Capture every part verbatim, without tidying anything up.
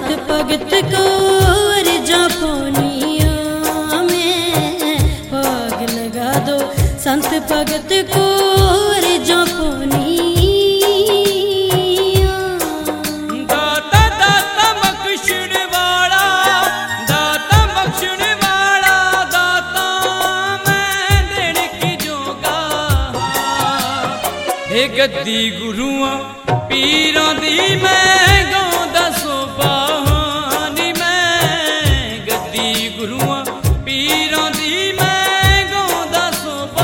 भगत को जापोनिया में पग लगा दो संत भगत को जापोनिया। दाता दाता बख्शण वाला, दाता बख्शण वाला, दाता मैं देने की जोगा। हे गद्दी गुरुआ पीरां दी मैं गाँदा सोबा नी, मैं गद्दी गुरुआ पीरां दी मैं गाँदा सोबा।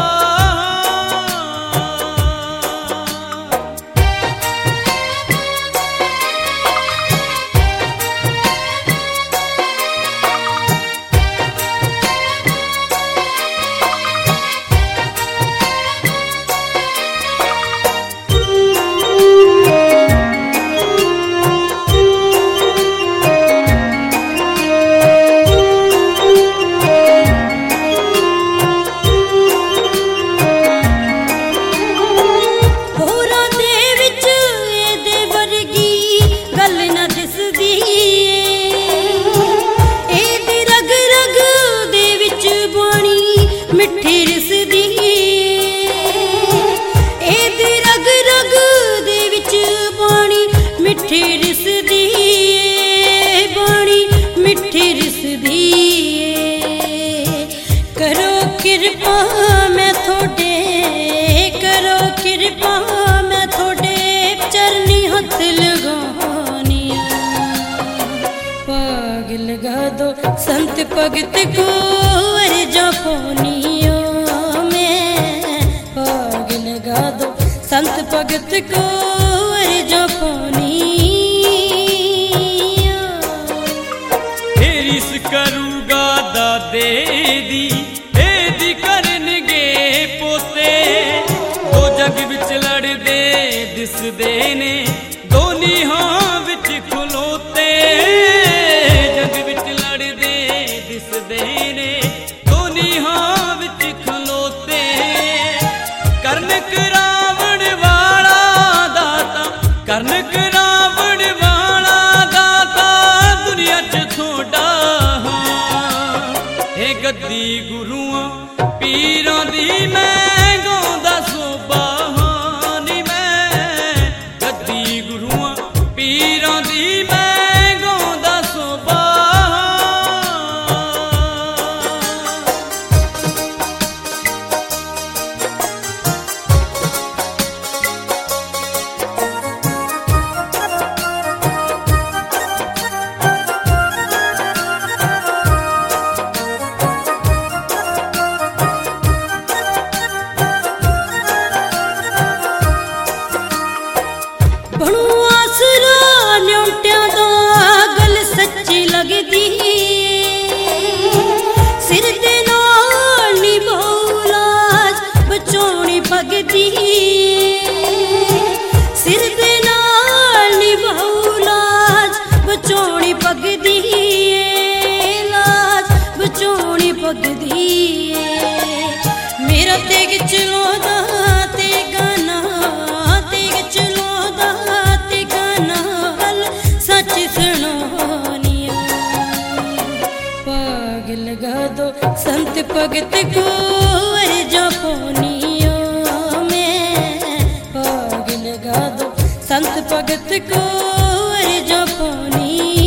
मिठी रिसदी एदी रग रग दे विच बाणी मिठी रिसदी, बाणी मिठी रिसदी। करो कृपा मैं थोड़े, करो कृपा मैं थोड़े चरनी हथ लगानिया। पग लगा दो संत भगत को जापोनिया में, पग लगा दो संत भगत को जापोनिया। रिस करूगा दादे दी एदी करनगे पोते, दो जग विच लड़दे दिसदे ने दोनी हां विच खलोते। जग विच लड़दे दिसदे ने दोनी हां विच खलोते। करन करावण वाला दाता, करन करावण वाला दाता दुनिया च थोड़ा हां। हे गद्दी गुरुआ पीरां दी मैं गाँदा सोबा नी, मैं गद्दी गुरुआ पीरां दी मैं गाँदा सोबा। बनू आसरा न्योटियां दा गल सच्ची लगदी, सिर दे नाल नी बहुलाज बचोनी पगदी। सिर दे नाल नी बहुलाज बचोनी पगदी, लाज बचोनी पगदी। मेरा तेग चलोदा ते गाना, तेग चलोदा ते गाना गल सच सुनानिया। पग लगा दो संत भगत को जापोनिया में, पग लगा दो संत भगत को जापोनिया।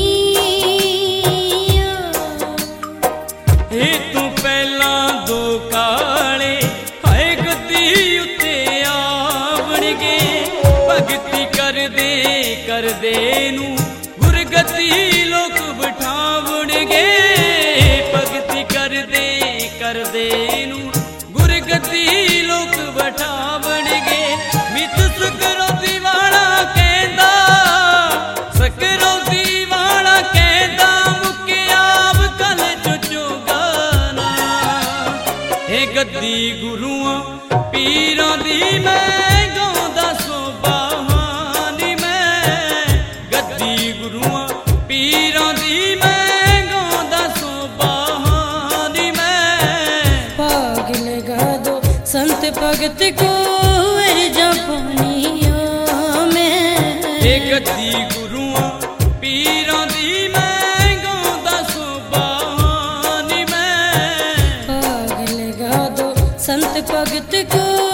हे तू पहला दो काले हाय गद्दी उत्ते आवणगे। भगती कर दे कर दे नू गुरगति लोक बिठावणगे। भगती कर दे कर दे नू गुरगति लोक बिठावणगे। मित सकरो दीवाना कहंदा, सकरो दीवाना कहंदा मुक्या कल चुचोगा ना। हे गद्दी गुरुआ पीरां दी मैं गाँदा सोबा नी, मैं गद्दी गुरुआ पीरां दी मैं गाँदा सोबा नी, मैं। पग लगा दो संत भगत को जापोनिया में, हे गद्दी गुरुआ पीरां दी को